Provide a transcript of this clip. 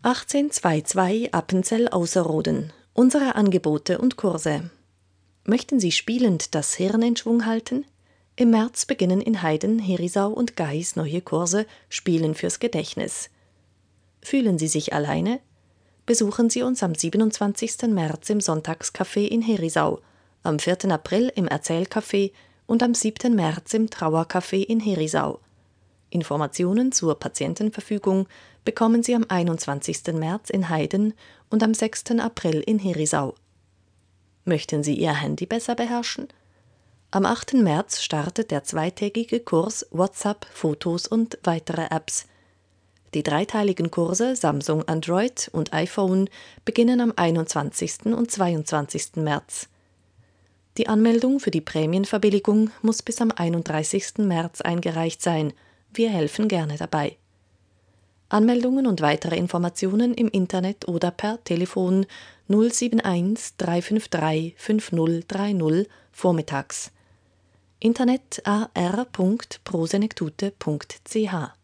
1822 Appenzell Ausserrhoden. Unsere Angebote und Kurse. Möchten Sie spielend das Hirn in Schwung halten? Im März beginnen in Heiden, Herisau und Gais neue Kurse Spielen fürs Gedächtnis. Fühlen Sie sich alleine? Besuchen Sie uns am 27. März im Sonntagscafé in Herisau, am 4. April im Erzählcafé und am 7. März im Trauercafé in Herisau. Informationen zur Patientenverfügung bekommen Sie am 21. März in Heiden und am 6. April in Herisau. Möchten Sie Ihr Handy besser beherrschen? Am 8. März startet der zweitägige Kurs WhatsApp, Fotos und weitere Apps. Die dreiteiligen Kurse Samsung Android und iPhone beginnen am 21. und 22. März. Die Anmeldung für die Prämienverbilligung muss bis am 31. März eingereicht sein. Wir helfen gerne dabei. Anmeldungen und weitere Informationen im Internet oder per Telefon 071 353 5030 vormittags. Internet ar.prosenektute.ch